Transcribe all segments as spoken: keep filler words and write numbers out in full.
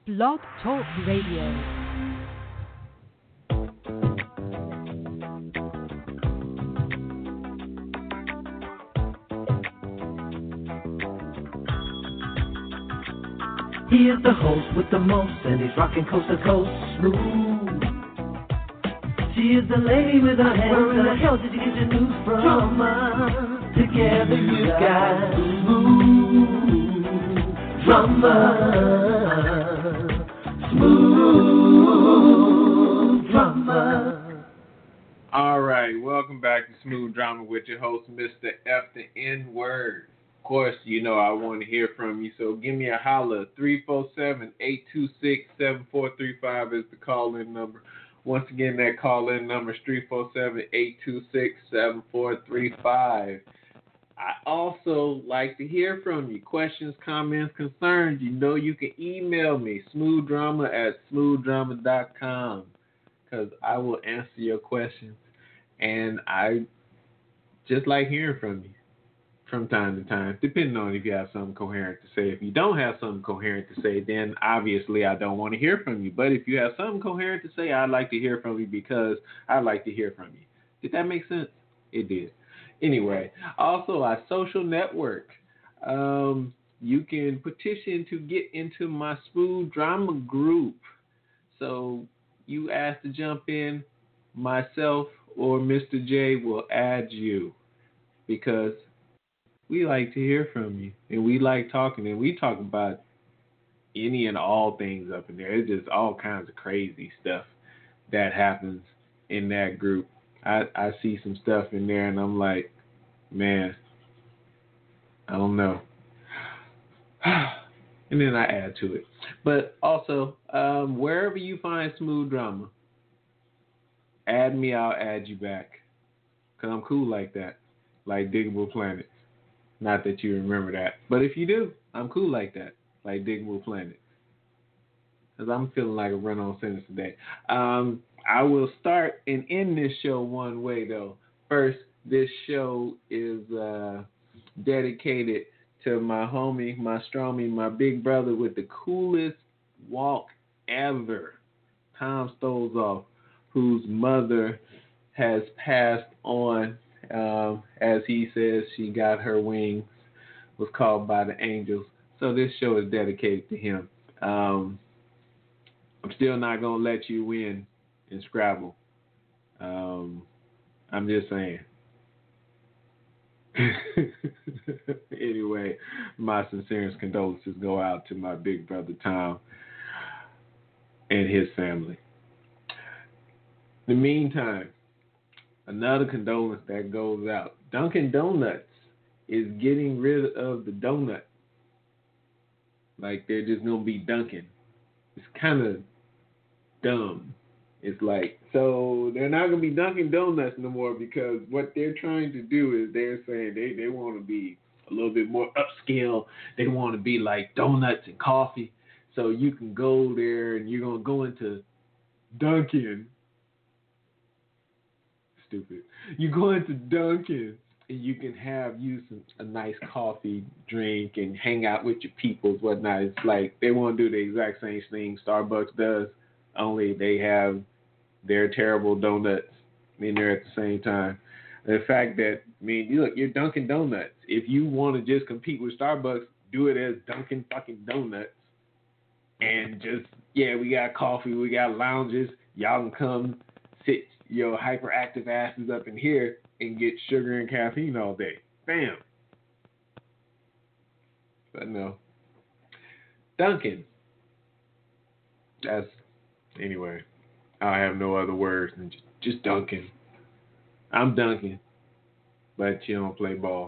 Blog Talk Radio. He is the host with the most, and he's rocking coast to coast smooth. She is the lady with her hands. Where in the hell did you get your news from? Drama. Together you got smooth drama. Smooth drama. All right, welcome back to Smooth Drama with your host, Mister F the N Word. Of course, you know I want to hear from you, so give me a holler. three four seven, eight two six, seven four three five is the call-in number. Once again, that call-in number is three four seven, eight two six, seven four three five. I also like to hear from you. Questions, comments, concerns. You know you can email me, smoothdrama at smoothdrama dot com, because I will answer your questions. And I just like hearing from you from time to time, depending on if you have something coherent to say. If you don't have something coherent to say, then obviously I don't want to hear from you. But if you have something coherent to say, I'd like to hear from you because I'd like to hear from you. Did that make sense? It did. Anyway, also our social network. Um, you can petition to get into my Smooth Drama group. So you ask to jump in, myself or Mister J will add you because we like to hear from you and we like talking, and we talk about any and all things up in there. It's just all kinds of crazy stuff that happens in that group. I, I see some stuff in there and I'm like, man, I don't know. And then I add to it. But also, um, wherever you find Smooth Drama, add me, I'll add you back. Because I'm cool like that. Like Diggable Planet. Not that you remember that. But if you do, I'm cool like that. Like Diggable Planet. Because I'm feeling like a run-on sentence today. Um, I will start and end this show one way, though. First, this show is uh, dedicated to my homie, my stromie, my big brother with the coolest walk ever, Tom Stolzoff, whose mother has passed on. Um, as he says, she got her wings, was called by the angels. So this show is dedicated to him. Um, I'm still not going to let you win in Scrabble. Um, I'm just saying. Anyway, my sincerest condolences go out to my big brother Tom and his family. In the meantime, another condolence that goes out. Dunkin' Donuts is getting rid of the donut. Like they're just going to be Dunkin'. It's kind of dumb. It's like, so they're not going to be Dunkin' Donuts no more because what they're trying to do is they're saying they, they want to be a little bit more upscale. They want to be like donuts and coffee. So you can go there and you're going to go into Dunkin'. Stupid. You go into Dunkin' and you can have you some a nice coffee drink and hang out with your peoples, whatnot. It's like they want to do the exact same thing Starbucks does, only they have their terrible donuts in there at the same time. The fact that, I mean, look, you're Dunkin' Donuts. If you want to just compete with Starbucks, do it as Dunkin' fucking Donuts. And just, yeah, we got coffee, we got lounges. Y'all can come sit your hyperactive asses up in here and get sugar and caffeine all day. Bam. But no. Dunkin'. That's, anyway, I have no other words than just, just Dunkin'. I'm Dunkin', but you don't play ball.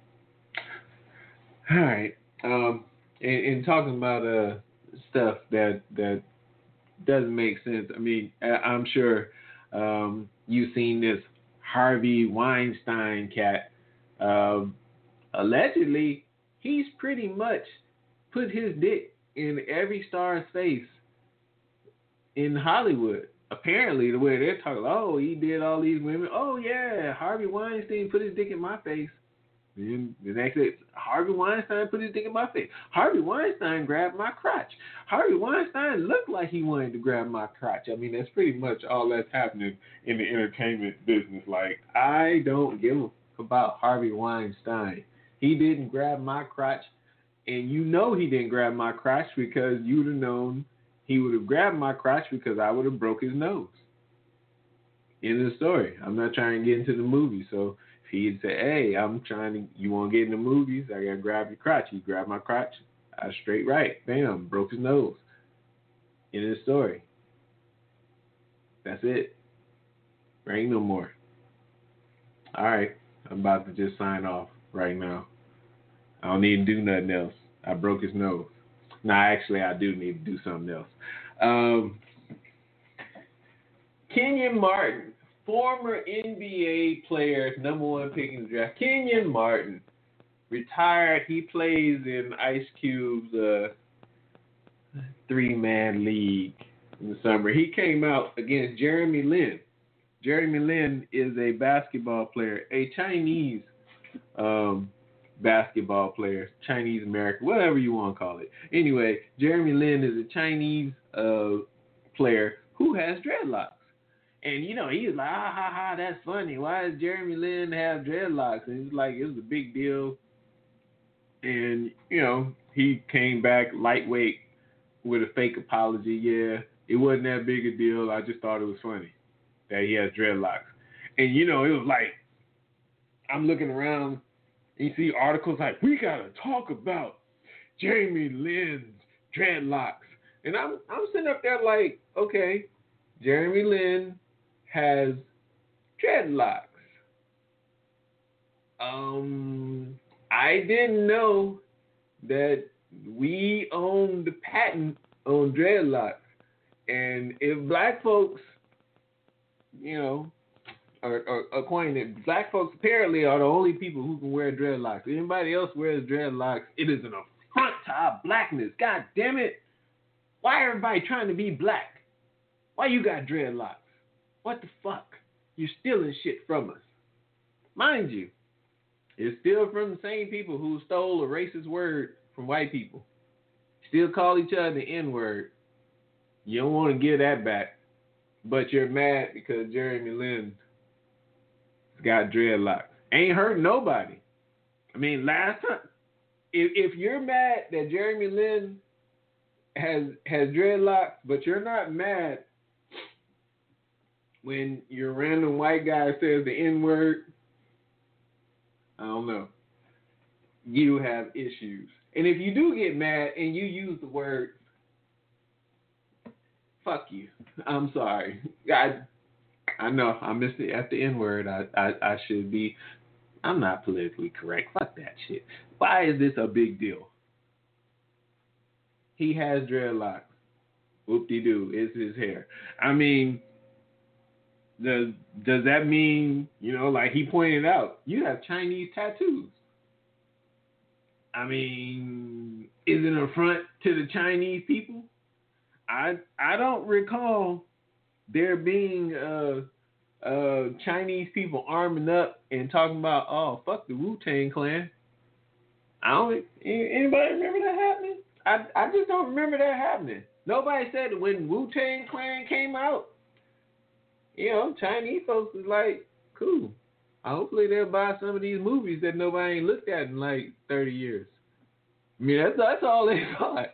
All right. Um, and, and talking about uh stuff that that doesn't make sense. I mean, I'm sure um, you've seen this Harvey Weinstein cat. Uh, allegedly, he's pretty much put his dick in every star's face in Hollywood. Apparently, the way they're talking, oh, he did all these women. Oh, yeah, Harvey Weinstein put his dick in my face. Then the next day, Harvey Weinstein put his dick in my face. Harvey Weinstein grabbed my crotch. Harvey Weinstein looked like he wanted to grab my crotch. I mean, that's pretty much all that's happening in the entertainment business. Like, I don't give a f- about Harvey Weinstein. He didn't grab my crotch, and you know he didn't grab my crotch because you would have known he would have grabbed my crotch because I would have broke his nose. End of the story. I'm not trying to get into the movie, so if he'd say, hey, I'm trying to, you want to get in the movies, I got to grab your crotch. He grabbed my crotch. I was straight right. Bam, broke his nose. End of the story. That's it. There ain't no more. All right. I'm about to just sign off right now. I don't need to do nothing else. I broke his nose. Nah, actually, I do need to do something else. Um, Kenyon Martin, former N B A player, number one pick in the draft. Kenyon Martin, retired. He plays in Ice Cube's uh, three-man league in the summer. He came out against Jeremy Lin. Jeremy Lin is a basketball player, a Chinese um, basketball player, Chinese American, whatever you want to call it. Anyway, Jeremy Lin is a Chinese uh, player who has dreadlocks. And, you know, he was like, ah, ha, ha, that's funny. Why does Jeremy Lin have dreadlocks? And he's like, it was a big deal. And, you know, he came back lightweight with a fake apology. Yeah, it wasn't that big a deal. I just thought it was funny that he has dreadlocks. And, you know, it was like, I'm looking around and you see articles like, we got to talk about Jeremy Lin's dreadlocks. And I'm I'm sitting up there like, okay, Jeremy Lin has dreadlocks. Um, I didn't know that we own the patent on dreadlocks. And if black folks, you know, are, are acquainted, black folks apparently are the only people who can wear dreadlocks. If anybody else wears dreadlocks, it is an affront to our blackness. God damn it. Why everybody trying to be black? Why you got dreadlocks? What the fuck? You're stealing shit from us. Mind you, it's still from the same people who stole a racist word from white people. Still call each other the N-word. You don't want to give that back. But you're mad because Jeremy Lin got dreadlocks. Ain't hurt nobody. I mean, last time, if if you're mad that Jeremy Lin has has dreadlocks, but you're not mad when your random white guy says the N-word, I don't know. You have issues. And if you do get mad and you use the word, fuck you. I'm sorry. I I know I missed it at the N-word. I, I, I should be. I'm not politically correct. Fuck that shit. Why is this a big deal? He has dreadlocks. Whoop-de-doo. It's his hair. I mean, does, does that mean, you know, like he pointed out, you have Chinese tattoos. I mean, is it an affront to the Chinese people? I I don't recall there being uh, uh, Chinese people arming up and talking about, oh, fuck the Wu-Tang Clan. I don't. Anybody remember that happening? I I just don't remember that happening. Nobody said that when Wu-Tang Clan came out, you know, Chinese folks was like, cool. Hopefully they'll buy some of these movies that nobody ain't looked at in like thirty years. I mean, that's that's all they thought.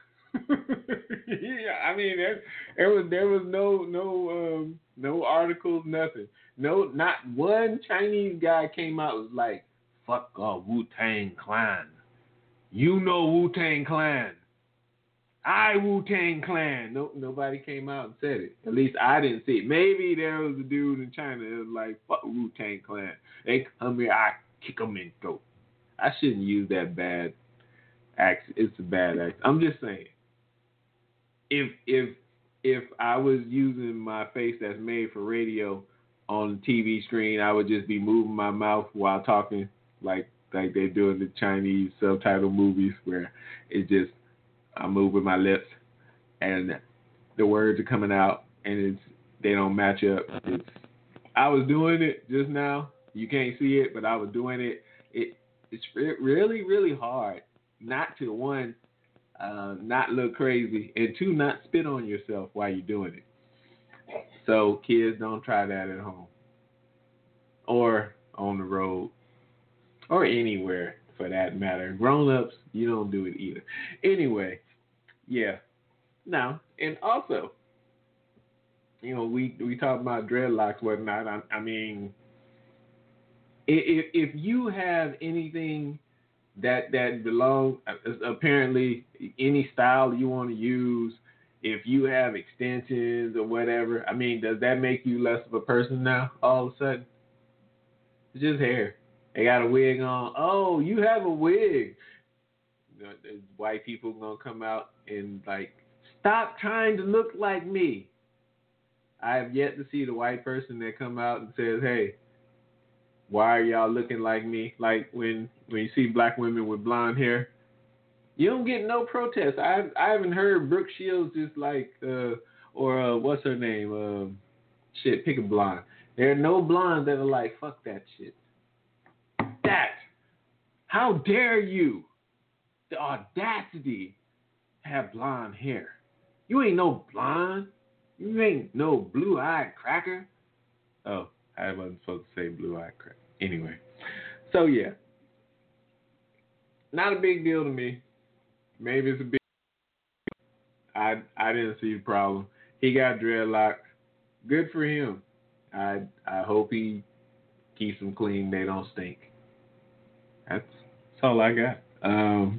Yeah, I mean, there, there was there was no no um, no articles, nothing. No, not one Chinese guy came out and was like, "Fuck uh, Wu-Tang Clan." You know Wu-Tang Clan. I Wu-Tang Clan. No, nobody came out and said it. At least I didn't see it. Maybe there was a dude in China that was like, "Fuck Wu-Tang Clan." They come here, I kick them in throat. I shouldn't use that bad accent. It's a bad accent. I'm just saying. If if if I was using my face that's made for radio on the T V screen, I would just be moving my mouth while talking, like like they do in the Chinese subtitle movies, where it just I move with my lips and the words are coming out and it's they don't match up. It's, I was doing it just now. You can't see it, but I was doing it. It it's re- really, really hard not to, one, uh, not look crazy, and two, not spit on yourself while you're doing it. So kids, don't try that at home or on the road or anywhere for that matter. Grown-ups, you don't do it either. Anyway, yeah. Now, and also, you know, we we talk about dreadlocks, whatnot. I, I mean, if if you have anything that that belongs, apparently any style you want to use, if you have extensions or whatever, I mean, does that make you less of a person now? All of a sudden, it's just hair. They got a wig on. Oh, you have a wig. You know, white people gonna come out and like, stop trying to look like me. I have yet to see the white person that come out and says, hey, why are y'all looking like me? Like when, when you see black women with blonde hair, you don't get no protest. I I haven't heard Brooke Shields just like, uh, or uh, what's her name? Um, shit, pick a blonde. There are no blondes that are like, fuck that shit. That, how dare you? The audacity to have blonde hair. You ain't no blonde. You ain't no blue-eyed cracker. Oh, I wasn't supposed to say blue-eyed cracker. Anyway, so yeah, not a big deal to me. Maybe it's a big deal. I I didn't see the problem. He got dreadlocks. Good for him. I I hope he keeps them clean. They don't stink. That's that's all I got. Um.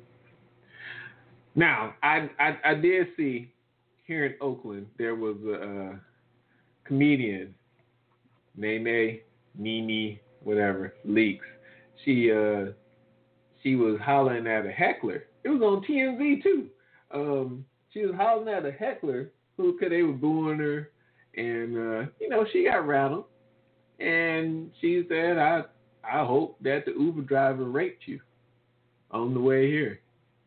Now I I, I did see here in Oakland there was a, a comedian, Nene, Nene, whatever, Leaks. She uh she was hollering at a heckler. It was on T M Z too. Um, she was hollering at a heckler who, because they were booing her, and uh, you know, she got rattled, and she said, "I I hope that the Uber driver raped you on the way here."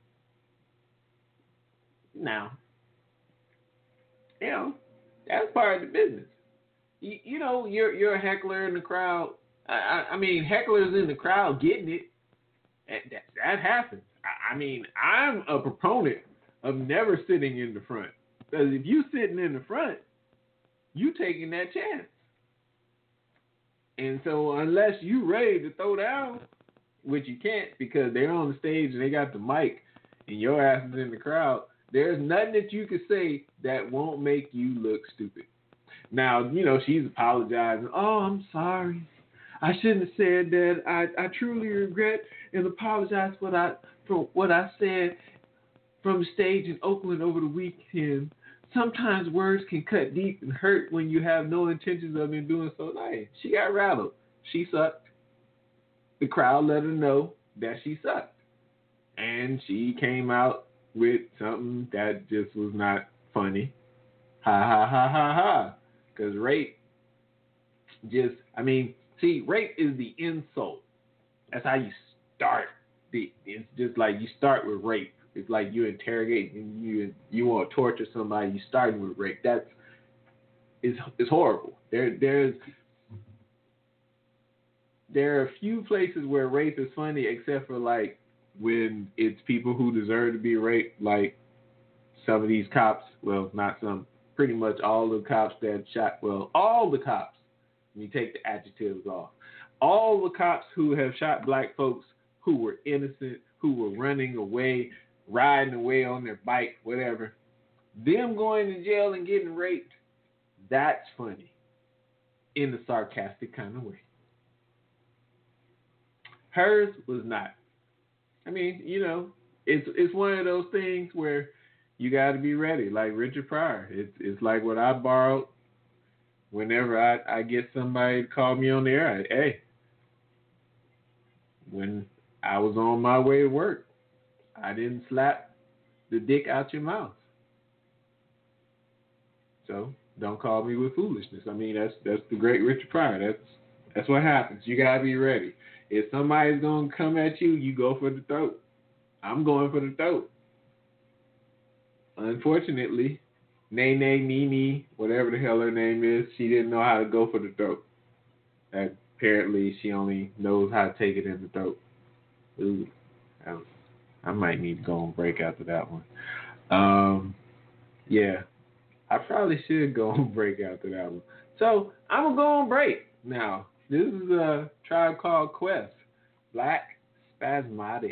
Now, you know, that's part of the business. You, you know, you're you're a heckler in the crowd. I, I, I mean, hecklers in the crowd getting it. That, that, that happens. I, I mean, I'm a proponent of never sitting in the front. Because if you sitting in the front, you taking that chance. And so unless you ready to throw down, which you can't because they're on the stage and they got the mic and your ass is in the crowd, there's nothing that you can say that won't make you look stupid. Now, you know, she's apologizing. Oh, I'm sorry. I shouldn't have said that. I, I truly regret and apologize for what I for what I said from the stage in Oakland over the weekend. Sometimes words can cut deep and hurt when you have no intentions of in doing so. Hey, she got rattled. She sucked. The crowd let her know that she sucked. And she came out with something that just was not funny. Ha ha ha ha ha. Because rape just, I mean, see, rape is the insult. That's how you start. The, it's just like you start with rape. It's like you interrogate and you you want to torture somebody. You starting with rape. That's it's it's horrible. There there's there are a few places where rape is funny, except for like when it's people who deserve to be raped, like some of these cops. Well, not some. Pretty much all the cops that shot. Well, all the cops. Let me take the adjectives off. All the cops who have shot black folks who were innocent, who were running away, riding away on their bike, whatever, them going to jail and getting raped, that's funny in a sarcastic kind of way. Hers was not. I mean, you know, it's it's one of those things where you got to be ready, like Richard Pryor. It's it's like what I borrowed whenever I, I get somebody to call me on the air. I, hey, when I was on my way to work, I didn't slap the dick out your mouth. So don't call me with foolishness. I mean, that's that's the great Richard Pryor. That's that's what happens. You gotta be ready. If somebody's gonna come at you, you go for the throat. I'm going for the throat. Unfortunately, Nene, Nene, whatever the hell her name is, she didn't know how to go for the throat. Apparently, she only knows how to take it in the throat. Ooh, I, I might need to go on break after that one. Um, yeah, I probably should go on break after that one. So I'm gonna go on break now. This is a Tribe Called Quest, Black Spasmodic.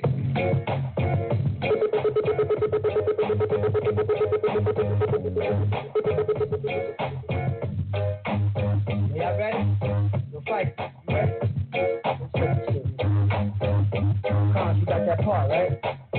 Y'all ready? We'll fight. You ready? Cons, you got that part, right?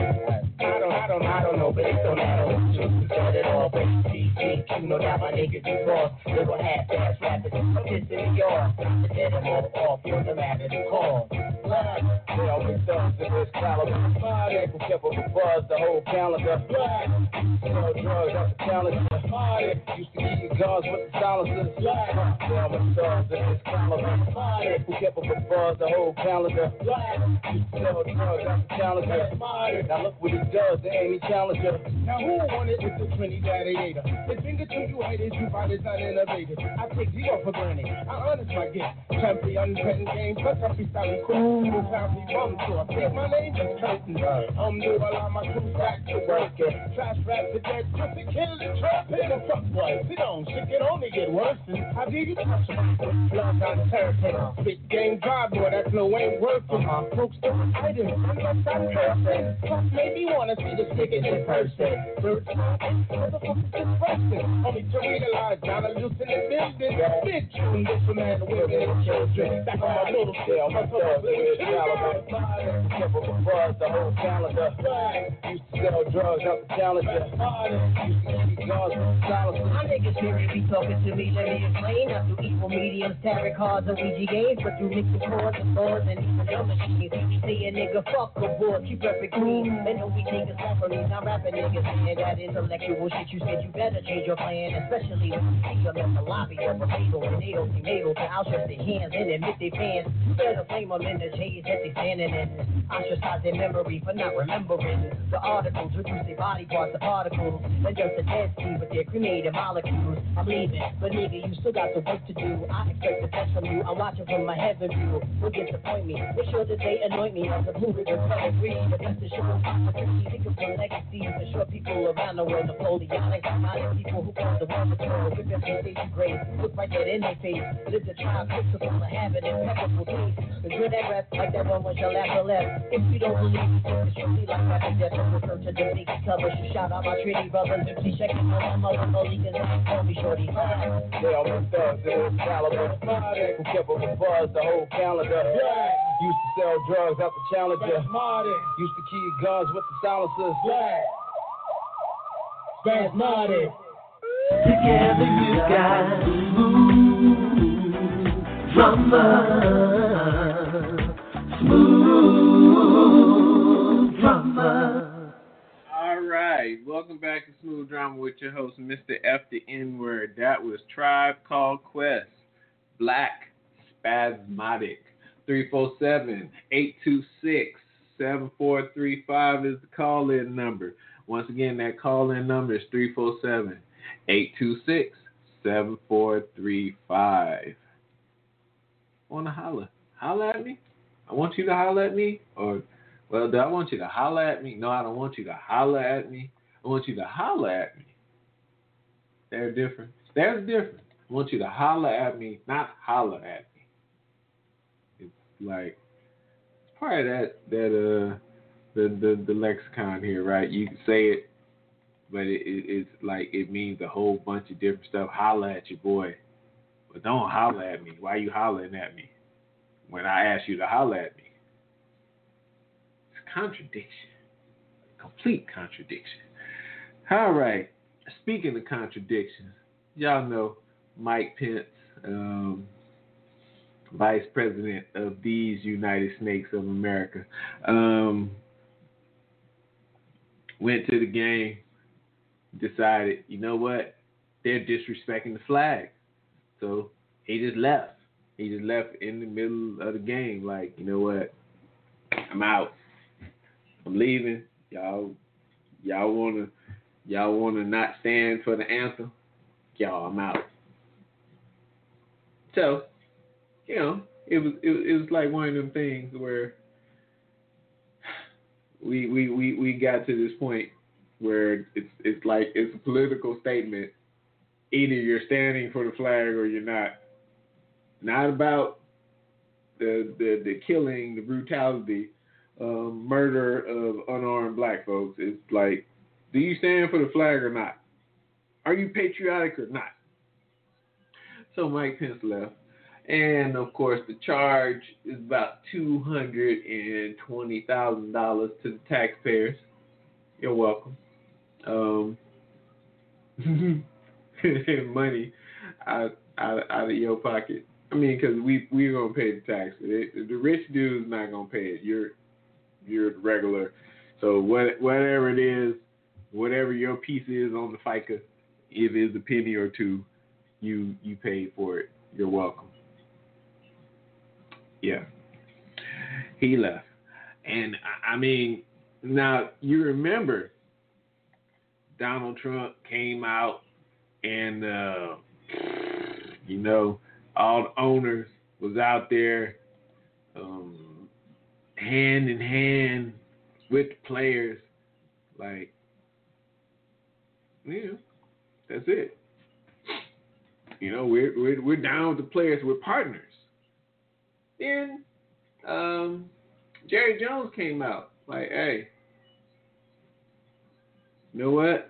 I don't, I don't, I don't know, but it don't matter. We said it all, but G G, you know that my niggas be boss. Little half-ass rappers, pissing me off. To get them all off, you the matter to call. Black, they always thugs in this caliber. Party, who kept up a buzz the whole calendar. Black, sell drugs, that's the challenge. Party, used to keep your guns with the silencers. Black, they always thugs in this caliber. Party, who kept up a buzz the whole calendar. Black, used to sell drugs, that's the challenger. Party, now look what he does, they ain't he challenger. Now who wanted with the Trinidad Ada? The finger to you haters, you fighters not innovative. I take zero for granted, I honest my gift. Champion, pen game, plus I freestyle quick. Who found me rum to I say my name is Curtin. I'm doing all my crew back to work. Trash rap to dead, pussy kill the trap. Hit the fuck boy, sit on, shit can only get worse. And how do you touch my blood on turtle? Big game drive, boy, that flow ain't working. Folks don't fight it, unless I'm cursing. Fuck made me wanna see this nigga in person. Birds, what the fuck is this person? Only to realize, gotta loosen the building. Big tune, this for man, women, and children. Back on my little scale, my thoughts, with caliber. Kept up a buzz the whole calendar. Used to sell drugs out the challenger. Used to keep guns with the silencers. My niggas here be talking to me, let me explain. Not through equal mediums, tarot cards, and Ouija games, but through mixing chords and swords and even drum machines. You see a nigga fuck a boy, keep perfect clean. And know we take a slap from these, not rapping niggas saying that intellectual shit. You said you better change your plan, especially when you see them in the lobby of a bagel and they don't seem able to outstretch their hands and admit they fans. You better flame them in the shades that they standing in. Ostracize their memory for not remembering the articles, reduce their body parts to particles. They're just a dead sea with their cremated molecules. I'm leaving, but nigga, you still got some work to do. I expect the best from you. I'm watching from my heaven view. Will disappoint me. Make sure that they anoint me as a fluid with pedigree. The best is sure opportunity. Think of the legacies for sure people around the world. Napoleonic, modern people who cause the world to turn. With them they say you great. Look right there in their face. Live the tribe principle of having impeccable taste. The good at rap, like that one was your last or left. If you don't believe me, it's truly like rap and death. Refer to the big covers. You shout out my Trinity brothers and please check it out. My mother, Malik, and I call me Shorty. They all been thugs in this caliber. Who kept up a buzz the whole calendar. Used to sell drugs out the challenger. Used to keep guns with the silencers. Spasmodic. Together you got smooth drama, smooth drama. All right, welcome back to Smooth Drama with your host, Mister F the N-Word. That was Tribe Called Quest, Black Spasmodic. three four seven, eight two six, seven four three five is the call-in number. Once again, that call-in number is three four seven, eight two six, seven four three five. Want to holler? Holler at me? I want you to holler at me? Or, well, do I want you to holler at me? No, I don't want you to holler at me. I want you to holler at me. They're different. There's a difference. I want you to holler at me, not holler at me. It's like, it's part of that, that, uh, the, the, the lexicon here, right? You can say it, but it, it, it's like it means a whole bunch of different stuff. Holler at your boy, but don't holler at me. Why you hollering at me when I ask you to holler at me? It's a contradiction, complete contradiction. All right. Speaking of contradictions, y'all know Mike Pence, um, Vice President of these United Snakes of America, um, went to the game, decided, you know what, they're disrespecting the flag. So he just left. He just left in the middle of the game, like, you know what, I'm out. I'm leaving. Y'all y'all wanna y'all wanna not stand for the anthem? Y'all, I'm out. So, you know, it was it, it was like one of them things where we, we, we, we got to this point where it's it's like it's a political statement. Either you're standing for the flag or you're not. Not about the the, the killing, the brutality, um, murder of unarmed black folks. It's like, do you stand for the flag or not? Are you patriotic or not? So Mike Pence left. And, of course, the charge is about two hundred twenty thousand dollars to the taxpayers. You're welcome. Um, money out, out, out of your pocket. I mean, because we, we're going to pay the tax. It, the rich dude's not going to pay it. You're you're regular. So what, whatever it is, whatever your piece is on the FICA, if it's a penny or two, you, you paid for it. You're welcome. Yeah, he left. And, I mean, now you remember Donald Trump came out and, uh, you know, all the owners was out there um, hand in hand with the players. Like, yeah, that's it. You know, we're, we're, we're down with the players. We're partners. Then um, Jerry Jones came out like, hey, you know what?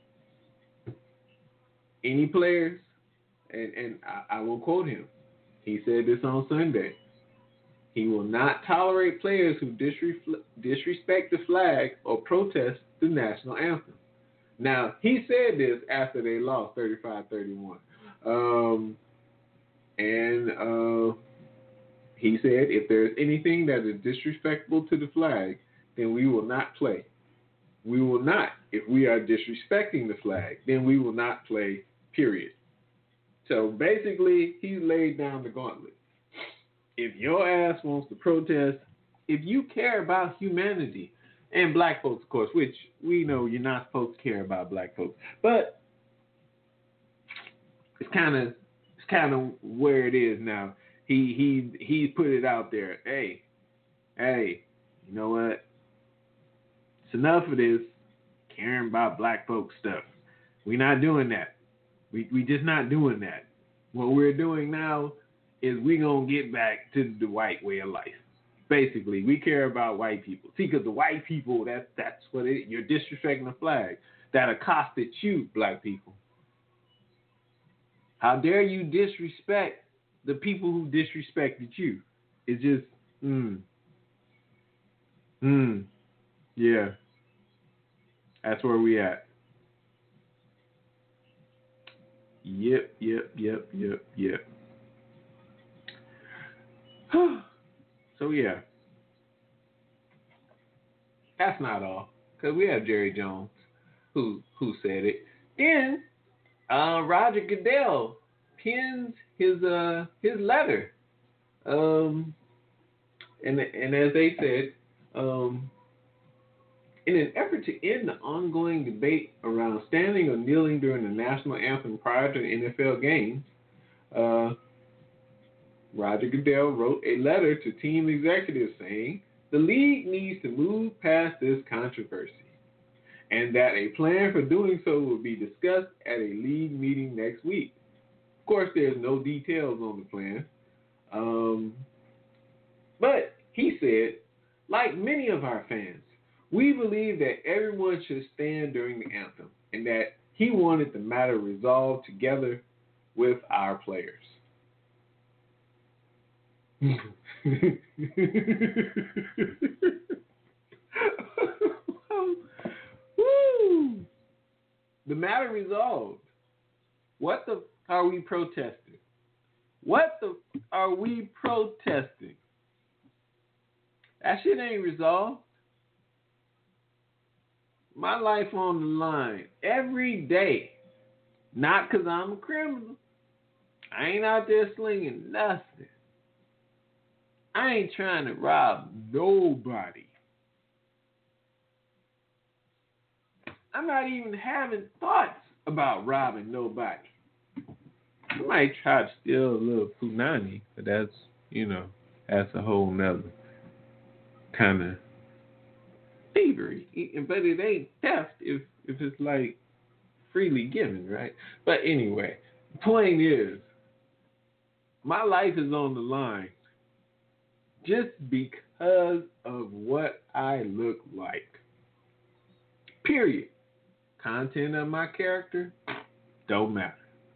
Any players, and, and I, I will quote him. He said this on Sunday. He will not tolerate players who disre- disrespect the flag or protest the national anthem. Now, he said this after they lost thirty-five thirty-one. Um, and uh, he said, if there's anything that is disrespectful to the flag, then we will not play. We will not. If we are disrespecting the flag, then we will not play, period. So basically, he laid down the gauntlet. If your ass wants to protest, if you care about humanity, and black folks, of course, which we know you're not supposed to care about black folks, but it's kind of it's kind of where it is now. He he he put it out there. Hey, hey, you know what? It's enough of this caring about black folks stuff. We're not doing that. We we just not doing that. What we're doing now is we gonna get back to the white way of life. Basically, we care about white people. See, because the white people, that's that's what it is. You're disrespecting the flag that accosted you, black people. How dare you disrespect the people who disrespected you? It's just, mm, mm, yeah. That's where we at. Yep, yep, yep, yep, yep. So, yeah. That's not all. Because we have Jerry Jones who who said it. Then uh, Roger Goodell pins his uh, his letter. Um, and, and as they said, um, in an effort to end the ongoing debate around standing or kneeling during the national anthem prior to the N F L games, uh, Roger Goodell wrote a letter to team executives saying the league needs to move past this controversy and that a plan for doing so will be discussed at a league meeting next week. Of course, there's no details on the plan. Um, but he said, like many of our fans, we believe that everyone should stand during the anthem and that he wanted the matter resolved together with our players. Woo! The matter resolved. What the f- are we protesting? What the f- are we protesting? That shit ain't resolved. My life on the line every day. Not because I'm a criminal. I ain't out there slinging nothing. I ain't trying to rob nobody. I'm not even having thoughts about robbing nobody. I might try to steal a little punani, but that's, you know, that's a whole nother kind of thievery, but it ain't theft if if it's like freely given, right? But anyway, the point is, my life is on the line just because of what I look like. Period. Content of my character don't matter.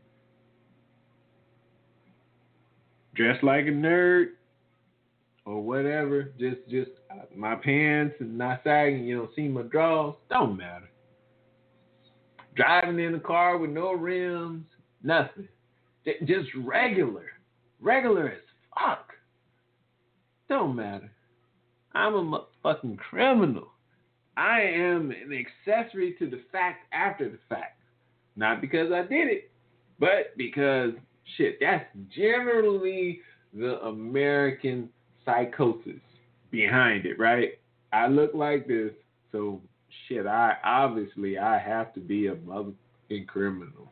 Dress like a nerd or whatever, just just uh, my pants and not sagging, you don't see my drawers, don't matter. Driving in a car with no rims, nothing. J- just regular. Regular as fuck. Don't matter. I'm a fucking criminal. I am an accessory to the fact after the fact. Not because I did it, but because, shit, that's generally the American psychosis behind it, right? I look like this, so shit, I obviously I have to be a motherfucking criminal.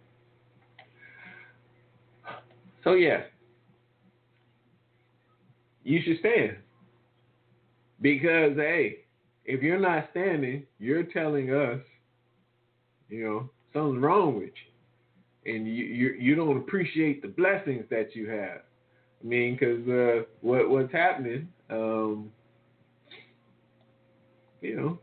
So yeah, you should stand. Because, hey, if you're not standing, you're telling us, you know, something's wrong with you. And you you, you don't appreciate the blessings that you have. I mean, because uh, what, what's happening, um, you know,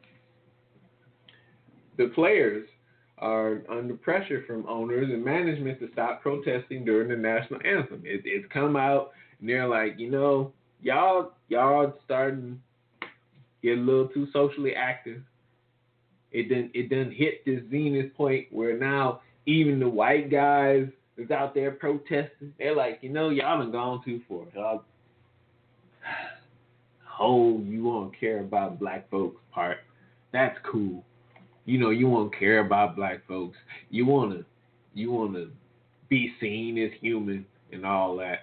the players are under pressure from owners and management to stop protesting during the national anthem. It, it's come out, and they're like, you know, y'all y'all starting to get a little too socially active. It didn't it didn't hit this zenith point where now even the white guys is out there protesting. They're like, you know, y'all done gone too far. Y'all, oh, you won't care about black folks part. That's cool. You know, you won't care about black folks. You wanna you wanna be seen as human and all that.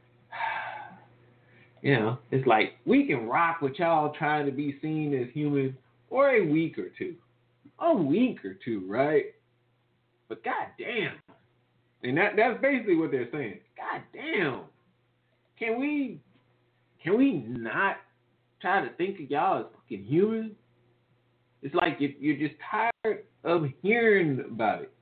You know, it's like we can rock with y'all trying to be seen as human for a week or two. A week or two, right? But goddamn. And that that's basically what they're saying. God damn. Can we can we not try to think of y'all as fucking human? It's like you, you're just tired of hearing about it.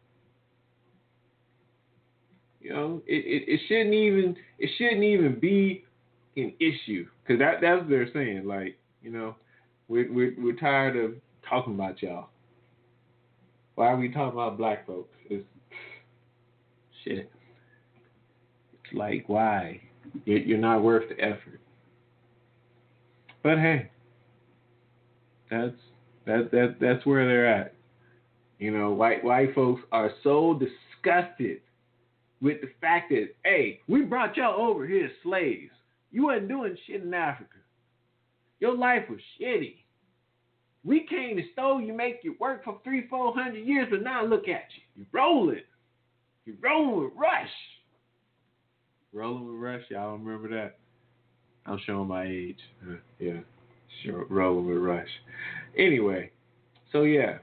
You know, it, it, it shouldn't even it shouldn't even be an issue, because that that's what they're saying. Like, you know, we're we're we're tired of talking about y'all. Why are we talking about black folks? It's shit. It's like, why? You're not worth the effort. But hey, that's that that that's where they're at. You know, white white folks are so disgusted with the fact that, hey, we brought y'all over here as slaves. You wasn't doing shit in Africa. Your life was shitty. We came and stole you, make you work for three, four hundred years, but now look at you. You're rolling. You're rolling with Rush. Rolling with Rush, y'all remember that? I'm showing my age. Uh, yeah, sure, rolling with Rush. Anyway, so yeah.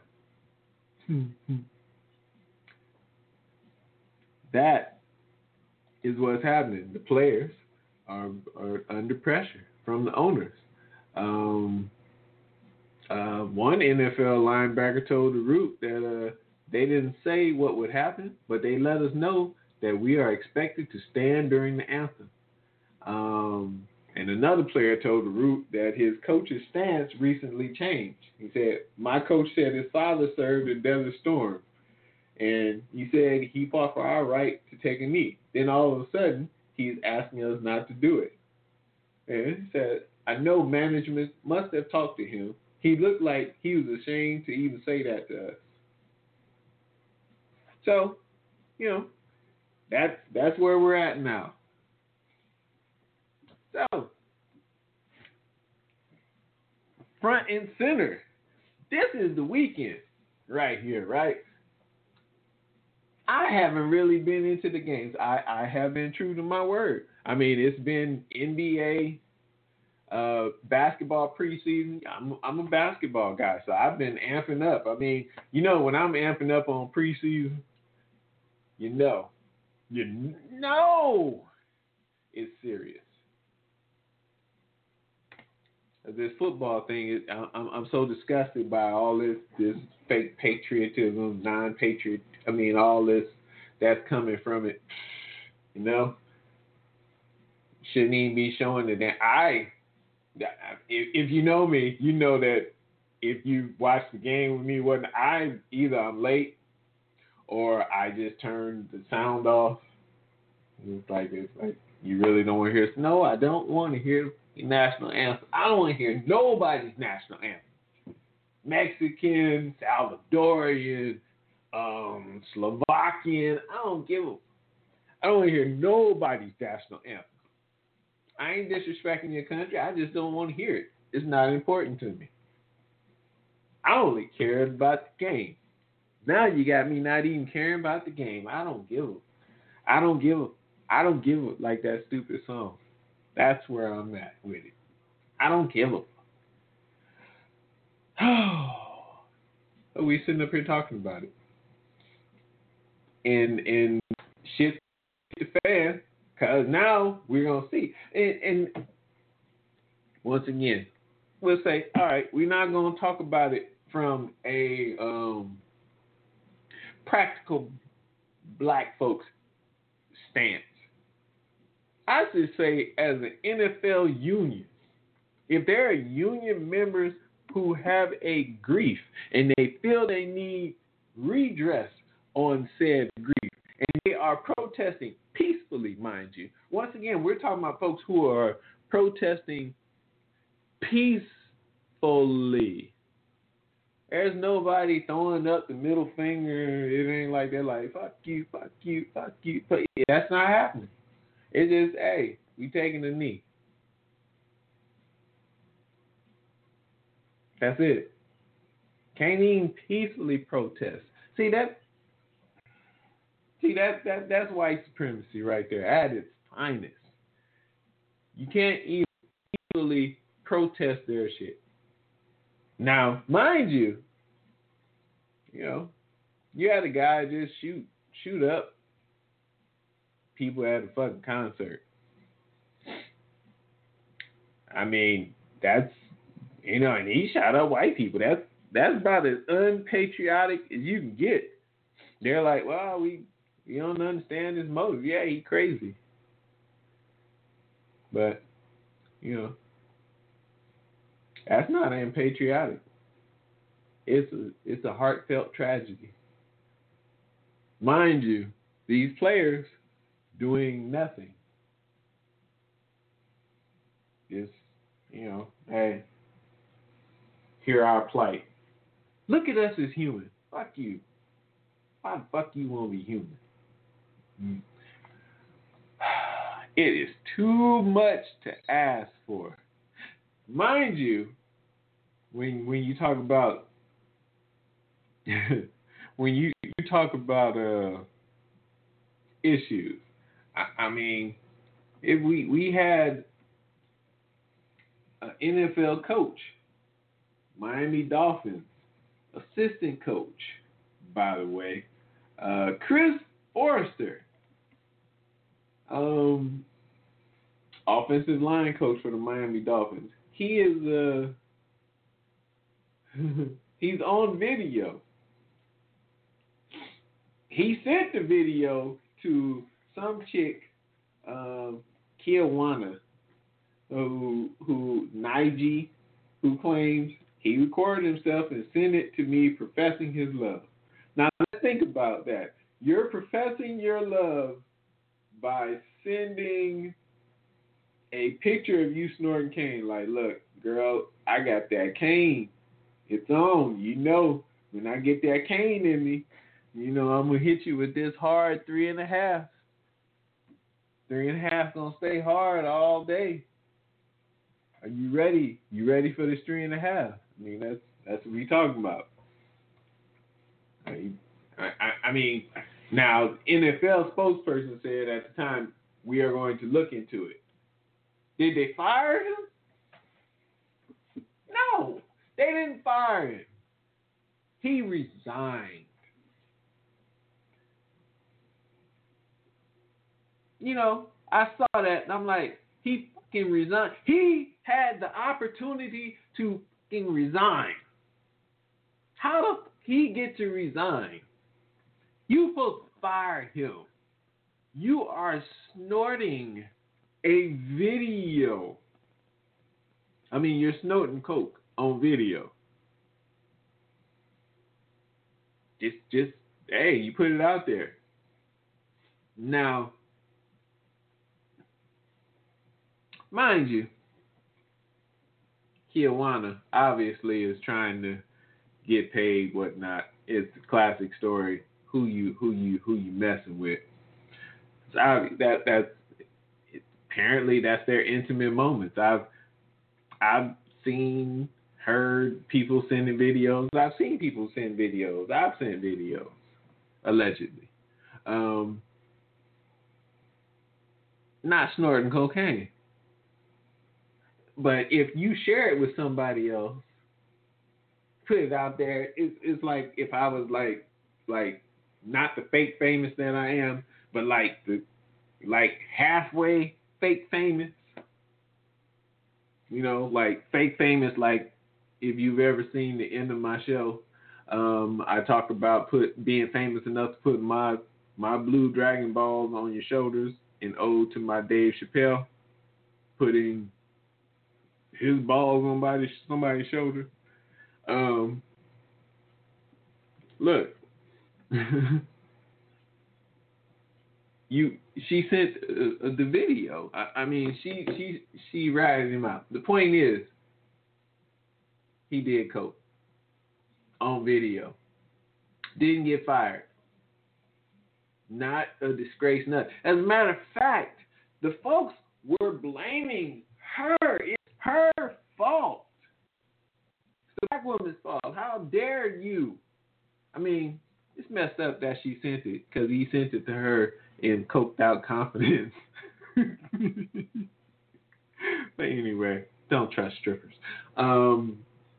That is what's happening. The players are are under pressure from the owners. Um, uh, one N F L linebacker told The Root that uh, they didn't say what would happen, but they let us know that we are expected to stand during the anthem. Um, and another player told The Root that his coach's stance recently changed. He said, my coach said his father served in Desert Storm. And he said he fought for our right to take a knee. Then all of a sudden, he's asking us not to do it. And he said, I know management must have talked to him. He looked like he was ashamed to even say that to us. So, you know, that's that's where we're at now. So, front and center. This is the weekend right here, right? I haven't really been into the games. I, I have been true to my word. I mean, it's been N B A, uh, basketball preseason. I'm I'm a basketball guy, so I've been amping up. I mean, you know, when I'm amping up on preseason, you know, you know it's serious. this football thing is I'm I'm so disgusted by all this this fake patriotism, non-patriot. I mean, all this that's coming from it. You know, shouldn't even be showing it. That I, if, if you know me, you know that if you watch the game with me, wasn't I either I'm late or I just turned the sound off. It's like it's like you really don't want to hear. No, I don't want to hear the national anthem. I don't want to hear nobody's national anthem. Mexican, Salvadorian, um, Slovakian. I don't give a. I don't want to hear nobody's national anthem. I ain't disrespecting your country. I just don't want to hear it. It's not important to me. I only care about the game. Now you got me not even caring about the game. I don't give a. I don't give a. I don't give a like that stupid song. That's where I'm at with it. I don't give a. Oh, we sitting up here talking about it, and and shit the fan, cause now we're gonna see. And, and once again, we'll say, all right, we're not gonna talk about it from a um, practical black folks stance. I should say, as an N F L union, if there are union members who have a grief and they feel they need redress on said grief, and they are protesting peacefully, mind you. Once again, we're talking about folks who are protesting peacefully. There's nobody throwing up the middle finger. It ain't like they're like, fuck you, fuck you, fuck you. But yeah, that's not happening. It's just, hey, we taking a knee. That's it. Can't even peacefully protest. See that? See that that that's white supremacy right there at its finest. You can't even peacefully protest their shit. Now, mind you, you know, you had a guy just shoot shoot up people at a fucking concert. I mean, that's, you know, and he shot up white people. That's that's about as unpatriotic as you can get. They're like, well, we we don't understand his motive. Yeah, he crazy. But, you know, that's not unpatriotic. It's a, it's a heartfelt tragedy. Mind you, these players doing nothing. Just, you know, hey, hear our plight. Look at us as human. Fuck you. Why the fuck you want to be human? Mm. It is too much to ask for. Mind you, when when you talk about when you, you talk about uh, issues, I, I mean, if we we had an N F L coach, Miami Dolphins assistant coach, by the way, uh, Chris Forrester, um, offensive line coach for the Miami Dolphins. He is uh, he's on video. He sent the video to some chick, um, Kiwana, who who Nige, who claims he recorded himself and sent it to me professing his love. Now let's think about that. You're professing your love by sending a picture of you snorting cane. Like, look, girl, I got that cane. It's on. You know, when I get that cane in me, you know, I'm going to hit you with this hard three and a half. Three and a half going to stay hard all day. Are you ready? You ready for this three and a half? I mean, that's that's what we talking about. I mean, I, I, I mean, now, N F L spokesperson said at the time, we are going to look into it. Did they fire him? No, they didn't fire him. He resigned. You know, I saw that and I'm like, he can resign. He had the opportunity to fucking resign. How the f- he get to resign? You supposed to fire him. You are snorting a video. I mean, you're snorting coke on video. Just, just, hey, you put it out there. Now, mind you, Kiwana obviously is trying to get paid, whatnot. It's a classic story. Who you, who you, who you messing with? So I, that that's apparently that's their intimate moments. I've I've seen, heard people sending videos. I've seen people send videos. I've sent videos, allegedly. Um, not snorting cocaine. But if you share it with somebody else, put it out there, it's, it's like if I was like, like not the fake famous that I am, but like the, like halfway fake famous. You know, like fake famous, like if you've ever seen the end of my show, um, I talk about put being famous enough to put my my blue Dragon Balls on your shoulders in ode to my Dave Chappelle, putting his balls on somebody's, somebody's shoulder. Um, look, you she sent uh, uh, the video. I, I mean, she she she ratted him out. The point is, he did coke on video. Didn't get fired. Not a disgrace, nothing. As a matter of fact, the folks were blaming her. It's her fault. It's the black woman's fault. How dare you? I mean, it's messed up that she sent it because he sent it to her in coked out confidence. But anyway, don't trust strippers. Um,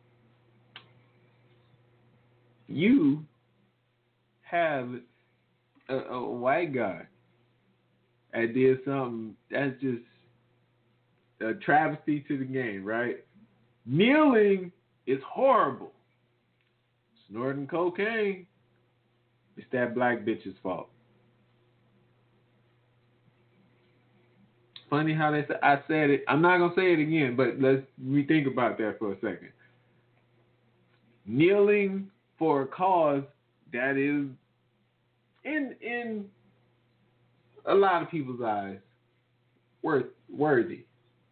you have a, a white guy that did something that's just a travesty to the game, right? Kneeling is horrible. Snorting cocaine, it's that black bitch's fault. Funny how they said, I said it. I'm not going to say it again, but let's rethink about that for a second. Kneeling for a cause that is, in in a lot of people's eyes, worth worthy.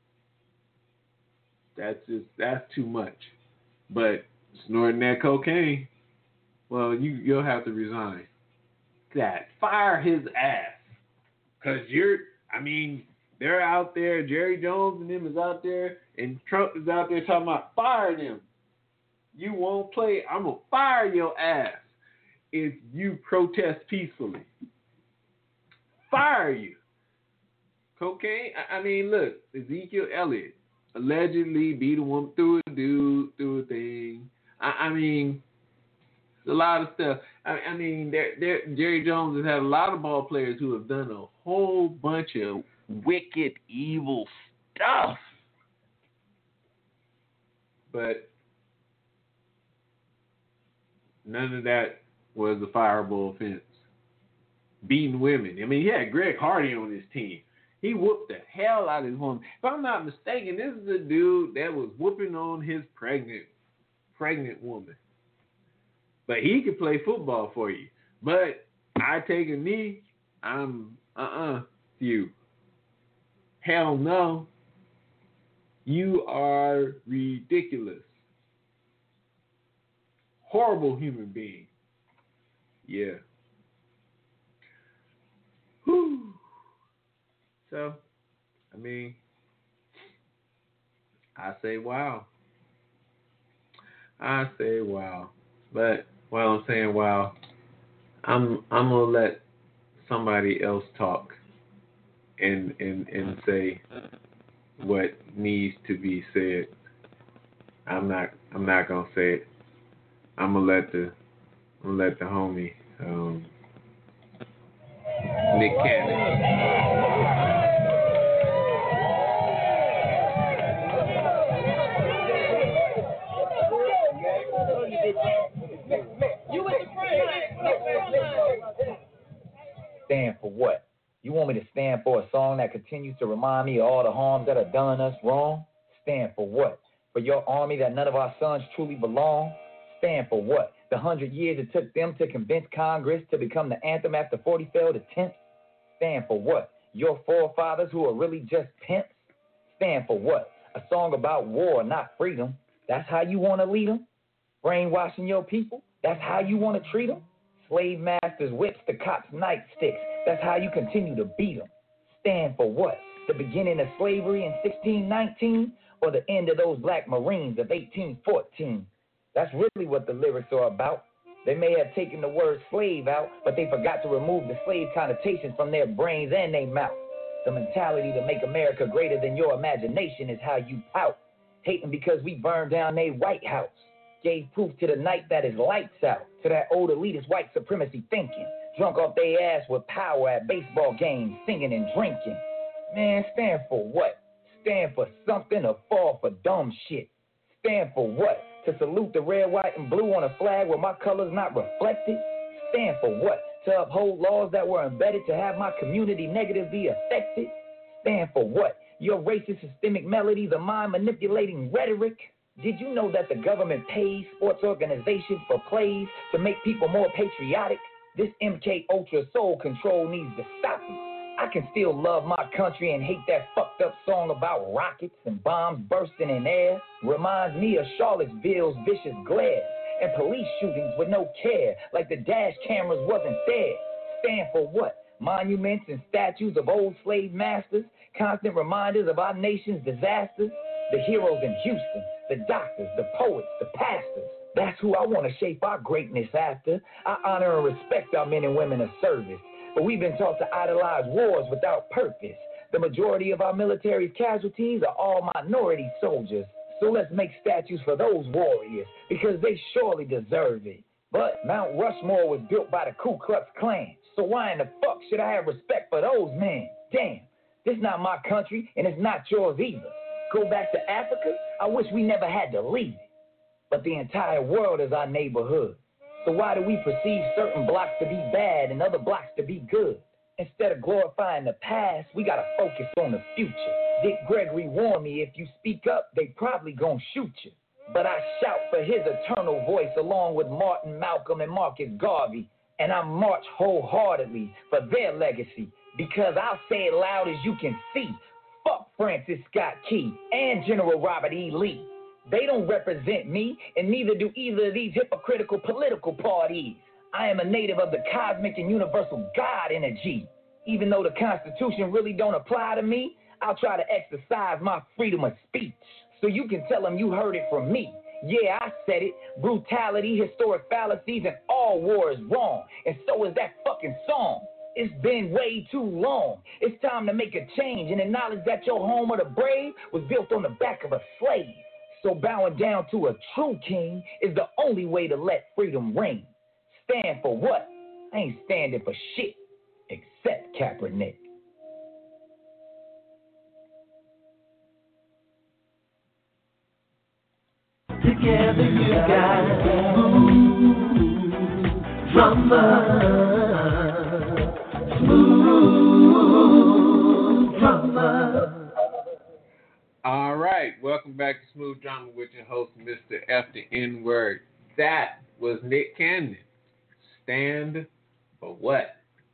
That's just, that's too much. But snorting that cocaine, well, you, you'll have to resign. That. Fire his ass. Because you're, I mean, they're out there, Jerry Jones and them is out there, and Trump is out there talking about fire them. You won't play, I'm going to fire your ass if you protest peacefully. Fire you. Cocaine, I, I mean, look, Ezekiel Elliott allegedly beat a woman through a dude, through a thing. I, I mean, a lot of stuff. I, I mean, they're, they're, Jerry Jones has had a lot of ball players who have done a whole bunch of wicked, evil stuff. But none of that was a fireable offense. Beating women. I mean, he had Greg Hardy on his team. He whooped the hell out of his woman. If I'm not mistaken, this is a dude that was whooping on his pregnant, pregnant woman. But he could play football for you. But I take a knee, I'm uh-uh you. Hell no. You are ridiculous. Horrible human being. Yeah. Whew. So, I mean, I say wow. I say wow. But while I'm saying wow, I'm I'm gonna let somebody else talk and and, and say what needs to be said. I'm not I'm not gonna say it. I'm gonna let the I'm gonna let the homie um, Nick Cannon. Stand for what? You want me to stand for a song that continues to remind me of all the harms that are done us wrong? Stand for what? For your army that none of our sons truly belong? Stand for what? The hundred years it took them to convince Congress to become the anthem after forty failed attempts? Stand for what? Your forefathers who are really just pimps? Stand for what? A song about war, not freedom. That's how you want to lead them? Brainwashing your people? That's how you want to treat them? Slave masters, whips, the cops' nightsticks. That's how you continue to beat them. Stand for what? The beginning of slavery in sixteen nineteen or the end of those black Marines of eighteen fourteen? That's really what the lyrics are about. They may have taken the word slave out, but they forgot to remove the slave connotations from their brains and their mouth. The mentality to make America greater than your imagination is how you pout. Hating because we burned down their White House. Gave proof to the night that is lights out. To that old elitist white supremacy thinking. Drunk off their ass with power at baseball games, singing and drinking. Man, stand for what? Stand for something or fall for dumb shit? Stand for what? To salute the red, white, and blue on a flag where my color's not reflected? Stand for what? To uphold laws that were embedded to have my community negatively affected? Stand for what? Your racist systemic melody, the mind-manipulating rhetoric? Did you know that the government pays sports organizations for plays to make people more patriotic? This M K Ultra soul control needs to stop it. I can still love my country and hate that fucked up song about rockets and bombs bursting in air. Reminds me of Charlottesville's vicious glares and police shootings with no care, like the dash cameras wasn't there. Stand for what? Monuments and statues of old slave masters, constant reminders of our nation's disasters. The heroes in Houston, the doctors, the poets, the pastors. That's who I want to shape our greatness after. I honor and respect our men and women of service. But we've been taught to idolize wars without purpose. The majority of our military's casualties are all minority soldiers. So let's make statues for those warriors, because they surely deserve it. But Mount Rushmore was built by the Ku Klux Klan. So why in the fuck should I have respect for those men? Damn, this is not my country, and it's not yours either. Go back to Africa? I wish we never had to leave it. But the entire world is our neighborhood. So why do we perceive certain blocks to be bad and other blocks to be good? Instead of glorifying the past, we gotta focus on the future. Dick Gregory warned me, if you speak up, they probably gonna shoot you. But I shout for his eternal voice along with Martin, Malcolm, and Marcus Garvey. And I march wholeheartedly for their legacy, because I'll say it loud as you can see. Fuck Francis Scott Key and General Robert E. Lee. They don't represent me, and neither do either of these hypocritical political parties. I am a native of the cosmic and universal God energy. Even though the Constitution really don't apply to me, I'll try to exercise my freedom of speech. So you can tell them you heard it from me. Yeah, I said it. Brutality, historic fallacies, and all war is wrong. And so is that fucking song. It's been way too long. It's time to make a change and acknowledge that your home of the brave was built on the back of a slave. So bowing down to a true king is the only way to let freedom ring. Stand for what? I ain't standing for shit, except Kaepernick. Together you got smooth drummer, smooth drummer. All right, welcome back to Smooth Drama with your host, Mister F the N-Word. That was Nick Cannon. Stand for what?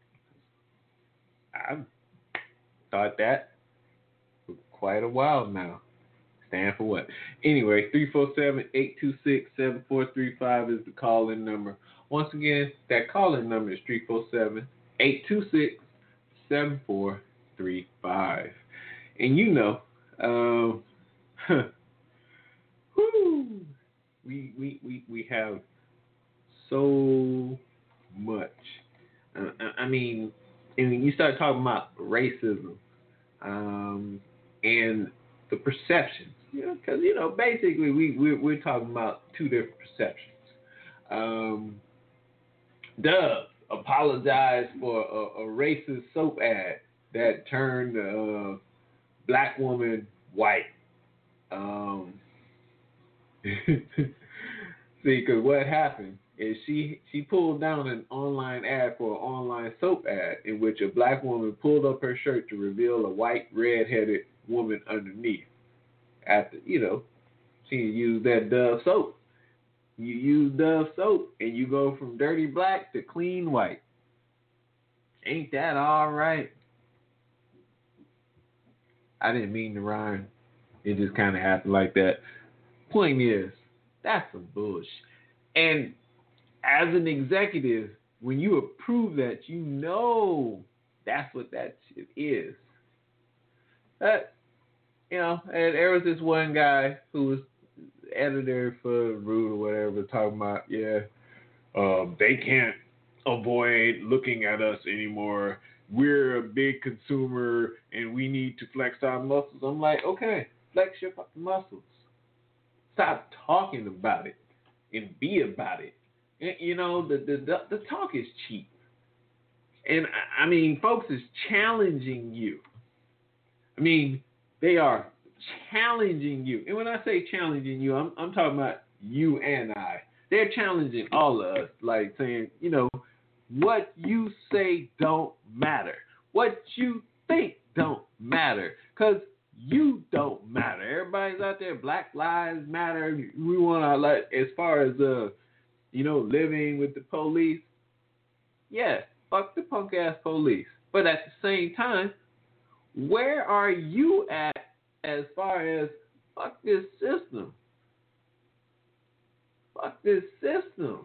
I've thought that for quite a while now. Stand for what? Anyway, three four seven, eight two six, seven four three five is the call-in number. Once again, that call-in number is three four seven, eight two six, seven four three five. And you know, um, huh, whoo, we, we, we, we have so much. Uh, I mean, and when you start talking about racism um, and the perceptions, you know, because, you know, basically we, we're, we're talking about two different perceptions. Um, Dove apologized for a, a racist soap ad that turned a black woman white. Um, see, because what happened is she she pulled down an online ad for an online soap ad in which a black woman pulled up her shirt to reveal a white red-headed woman underneath. After, you know, she used that Dove soap. You use Dove soap and you go from dirty black to clean white. Ain't that all right? I didn't mean to rhyme. It just kind of happened like that. Point is, that's some bullshit. And as an executive, when you approve that, you know that's what that shit is. That, you know, and there was this one guy who was editor for Root or whatever talking about, yeah, um, they can't avoid looking at us anymore. We're a big consumer and we need to flex our muscles. I'm like, okay, flex your fucking muscles. Stop talking about it and be about it. And, you know, the, the the the talk is cheap. And I mean, folks is challenging you. I mean, they are challenging you. And when I say challenging you, I'm I'm talking about you and I. They're challenging all of us, like saying, you know, what you say don't matter. What you think don't matter. Because you don't matter. Everybody's out there, Black Lives Matter. We want to, like, as far as, uh, you know, living with the police, yeah, fuck the punk-ass police. But at the same time, where are you at as far as fuck this system? Fuck this system.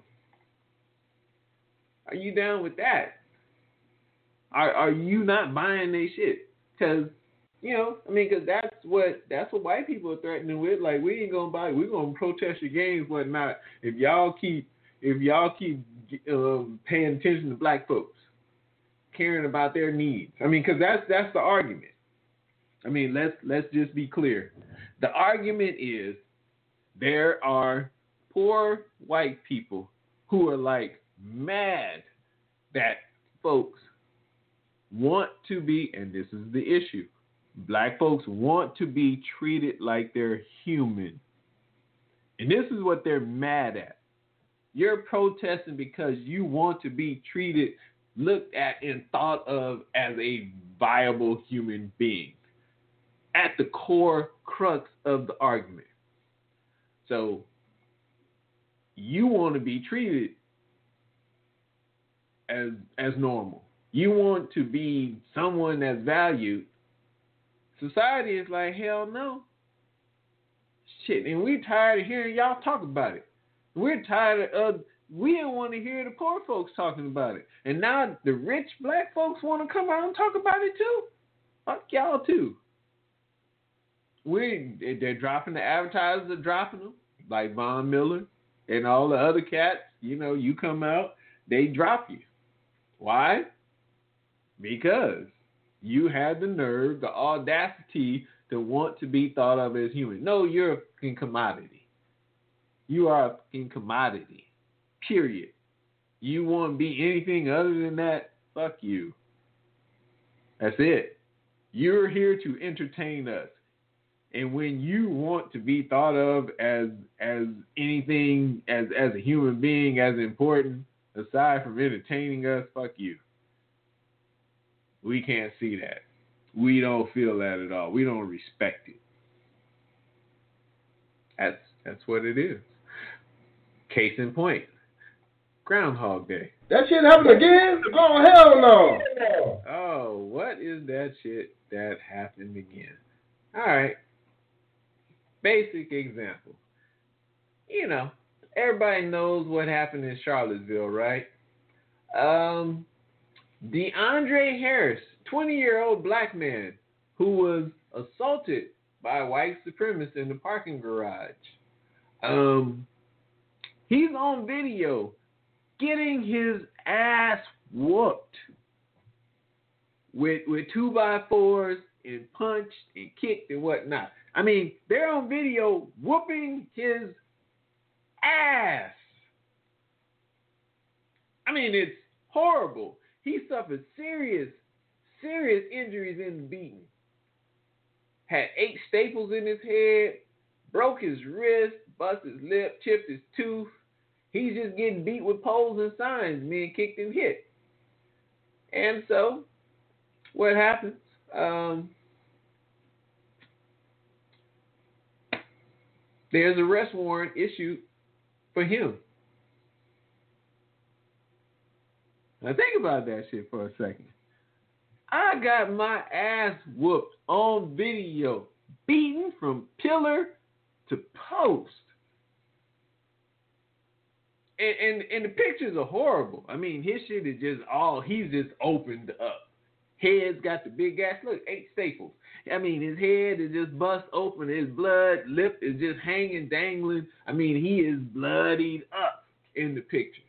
Are you down with that? Are are you not buying their shit? Because, you know, I mean, because that's what that's what white people are threatening with. Like, we ain't gonna buy. We're gonna protest your games, whatnot. If y'all keep if y'all keep um, paying attention to black folks, caring about their needs. I mean, because that's that's the argument. I mean, let's let's just be clear. The argument is there are poor white people who are like mad that folks want to be, and this is the issue, black folks want to be treated like they're human. And this is what they're mad at. You're protesting because you want to be treated, looked at, and thought of as a viable human being. At the core crux of the argument. So, you want to be treated as as normal. You want to be someone that's valued. Society is like, hell no. Shit, and we're tired of hearing y'all talk about it. We're tired of, we don't want to hear the poor folks talking about it. And now the rich black folks want to come out and talk about it too. Fuck y'all too. We they're dropping, the advertisers are dropping them, like Von Miller and all the other cats. You know, you come out, they drop you. Why? Because you had the nerve, the audacity to want to be thought of as human. No, you're a fucking commodity. You are a fucking commodity. Period. You want to be anything other than that? Fuck you. That's it. You're here to entertain us. And when you want to be thought of as as anything, as, as a human being, as important, aside from entertaining us, fuck you. We can't see that. We don't feel that at all. We don't respect it. That's that's what it is. Case in point, Groundhog Day. That shit happened again? Oh, hell no. Oh, what is that shit that happened again? All right. Basic example. You know, everybody knows what happened in Charlottesville, right? Um, DeAndre Harris, twenty-year-old black man who was assaulted by a white supremacist in the parking garage. Um, he's on video getting his ass whooped with with two by fours and punched and kicked and whatnot. I mean, they're on video whooping his ass. I mean, it's horrible. He suffered serious, serious injuries in the beating. Had eight staples in his head, broke his wrist, bust his lip, chipped his tooth. He's just getting beat with poles and signs, being kicked and hit. And so, what happens? Um, there's an arrest warrant issued for him. Now think about that shit for a second. I got my ass whooped on video, beaten from pillar to post. And, and and the pictures are horrible. I mean, his shit is just all, he's just opened up. Head's got the big ass, look, eight staples. I mean, his head is just bust open. His blood lip is just hanging, dangling. I mean, he is bloodied up in the pictures.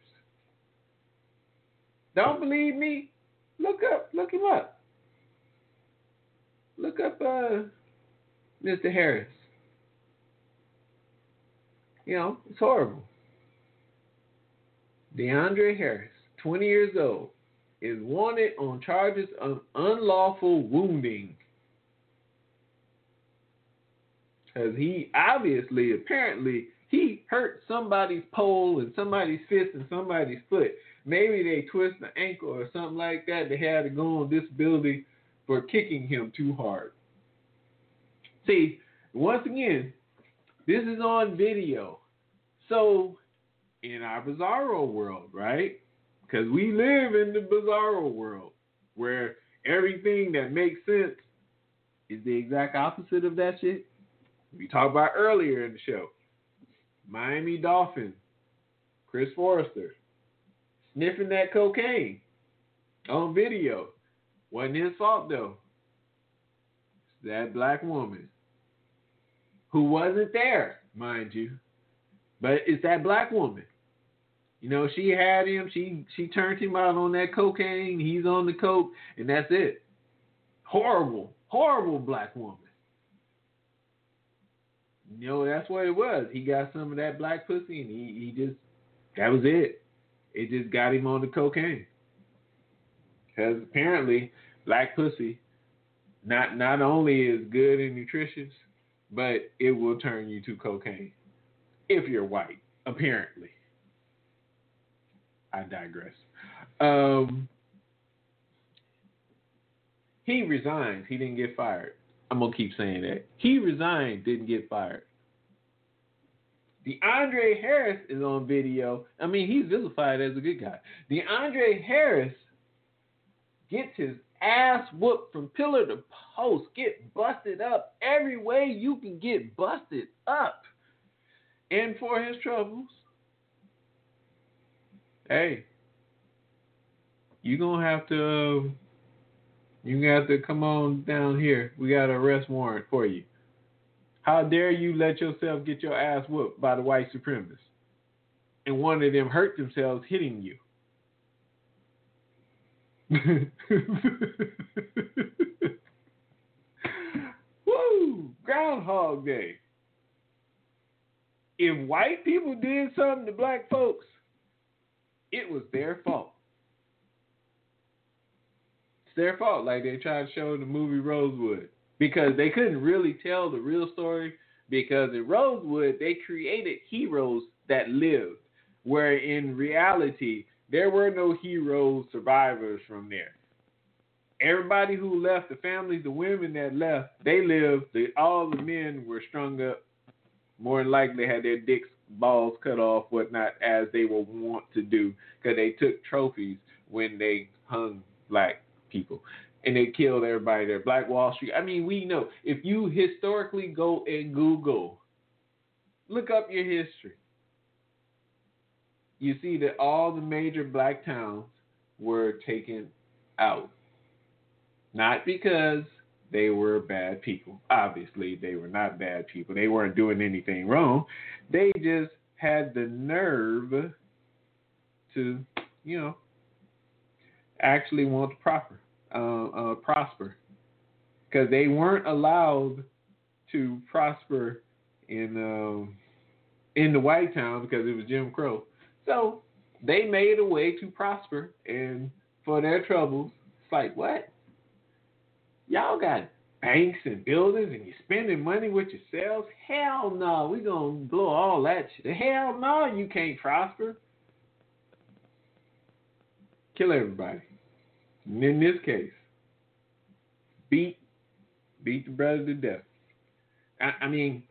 Don't believe me? Look up, look him up. Look up uh, Mister Harris. You know, it's horrible. DeAndre Harris, twenty years old, is wanted on charges of unlawful wounding. Because he obviously, apparently, he hurt somebody's pole and somebody's fist and somebody's foot. Maybe they twist the ankle or something like that. They had to go on disability for kicking him too hard. See, once again, this is on video. So, in our bizarro world, right? Because we live in the bizarro world where everything that makes sense is the exact opposite of that shit. We talked about earlier in the show. Miami Dolphins, Chris Forrester, sniffing that cocaine on video. Wasn't his fault, though. It's that black woman who wasn't there, mind you. But it's that black woman. You know, she had him. She she turned him out on that cocaine. He's on the coke, and that's it. Horrible, horrible black woman. You know, that's what it was. He got some of that black pussy, and he, he just, that was it. It just got him on the cocaine. Because apparently, black pussy not not only is good and nutritious, but it will turn you to cocaine if you're white, apparently. I digress. Um, he resigned. He didn't get fired. I'm going to keep saying that. He resigned, didn't get fired. DeAndre Harris is on video. I mean, he's vilified as a good guy. DeAndre Harris gets his ass whooped from pillar to post, get busted up every way you can get busted up. And for his troubles, hey, you're going to have to, uh, you're going to have to come on down here. We got an arrest warrant for you. How dare you let yourself get your ass whooped by the white supremacists? And one of them hurt themselves hitting you. Woo! Groundhog Day. If white people did something to black folks, it was their fault. It's their fault, like they tried to show in the movie Rosewood. Because they couldn't really tell the real story, because in Rosewood, they created heroes that lived, where in reality, there were no heroes, survivors from there. Everybody who left, the families, the women that left, they lived. The, all the men were strung up, more than likely had their dicks, balls cut off, whatnot, as they were wont to do, because they took trophies when they hung black people. And they killed everybody there. Black Wall Street. I mean, we know. If you historically go and Google, look up your history, you see that all the major black towns were taken out. Not because they were bad people. Obviously, they were not bad people. They weren't doing anything wrong. They just had the nerve to, you know, actually want to proper. Uh, uh, prosper, because they weren't allowed to prosper in um, in the white town because it was Jim Crow. So they made a way to prosper, and for their troubles, it's like, what? Y'all got banks and buildings and you're spending money with yourselves? Hell no, we're going to blow all that shit. Hell no, you can't prosper. Kill everybody. And in this case, beat beat the brother to death. I, I mean,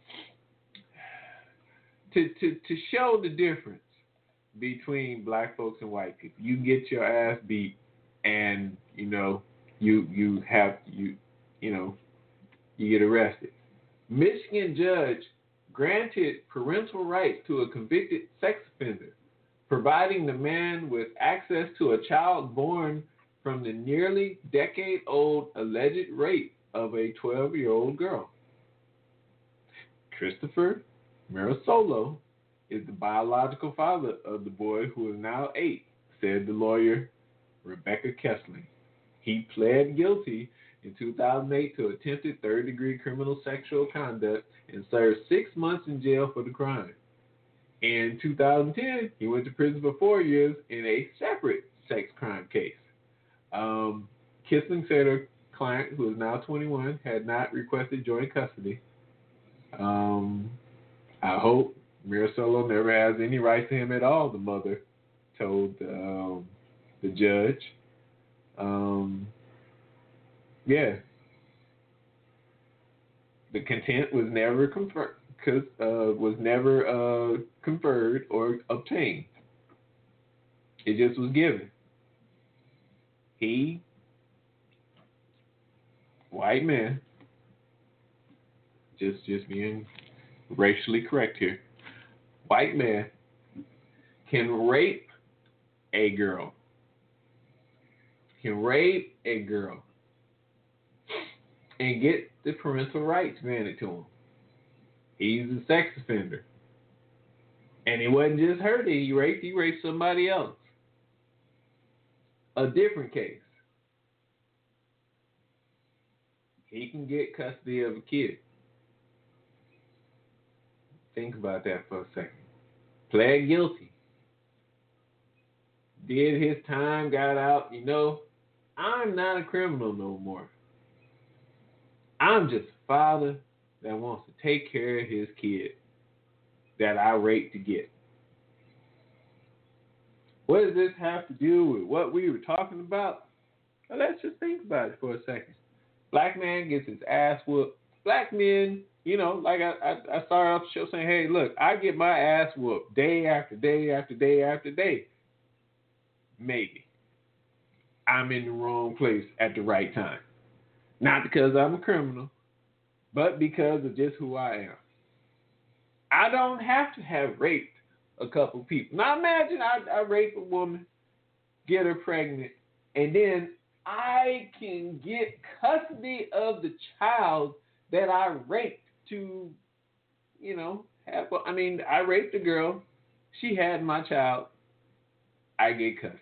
to, to, to show the difference between black folks and white people, you get your ass beat and, you know, you you have, you you know, you get arrested. Michigan judge granted parental rights to a convicted sex offender, providing the man with access to a child born from the nearly decade-old alleged rape of a twelve-year-old girl. Christopher Marasolo is the biological father of the boy, who is now eight, said the lawyer Rebecca Kessling. He pled guilty in two thousand eight to attempted third-degree criminal sexual conduct and served six months in jail for the crime. In two thousand ten, he went to prison for four years in a separate sex crime case. Um, Kissling said her client, who is now twenty-one, had not requested joint custody. Um, I hope Mirasolo never has any rights to him at all, the mother told um, the judge. Um, yeah. The content was never conferred, uh, was never uh, conferred or obtained. It just was given. He, white man, just just being racially correct here, white man can rape a girl, can rape a girl, and get the parental rights granted to him. He's a sex offender. And it wasn't just her that he raped, he raped somebody else. A different case. He can get custody of a kid. Think about that for a second. Pled guilty. Did his time, got out. You know, I'm not a criminal no more. I'm just a father that wants to take care of his kid that I raped to get. What does this have to do with what we were talking about? Well, let's just think about it for a second. Black man gets his ass whooped. Black men, you know, like I, I, I started off the show saying, hey, look, I get my ass whooped day after day after day after day. Maybe I'm in the wrong place at the right time. Not because I'm a criminal, but because of just who I am. I don't have to have raped a couple people. Now imagine I, I rape a woman, get her pregnant, and then I can get custody of the child that I raped to, you know, have, I mean, I raped a girl. She had my child. I get custody.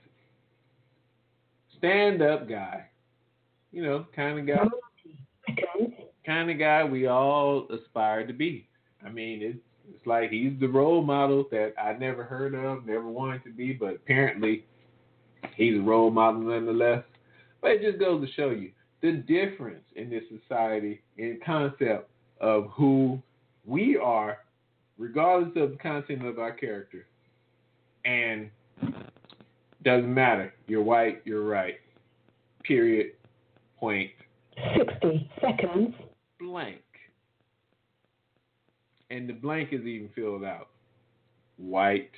Stand-up guy. You know, kind of guy. Kind of guy we all aspire to be. I mean, it's, it's like he's the role model that I never heard of, never wanted to be, but apparently he's a role model nonetheless. But it just goes to show you the difference in this society in concept of who we are, regardless of the content of our character. And doesn't matter. You're white, you're right. Period. Point. sixty seconds. Blank. And the blank is even filled out. White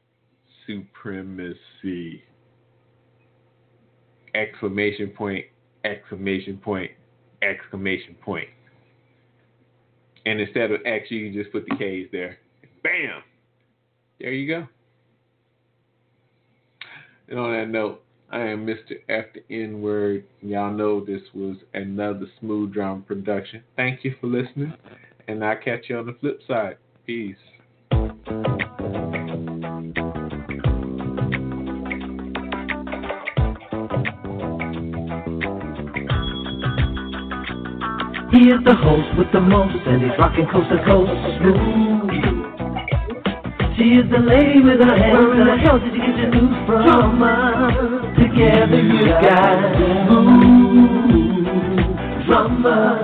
supremacy. Exclamation point, exclamation point, exclamation point. And instead of X, you can just put the K's there. Bam! There you go. And on that note, I am Mister F the N-Word. Y'all know this was another Smooth Drama production. Thank you for listening, and I'll catch you on the flip side. Peace. He is the host with the most, and he's rocking coast to coast. Smooth. She is the lady with her hands. Where in the hell did you get your news from? Drama. Together you got smooth drama.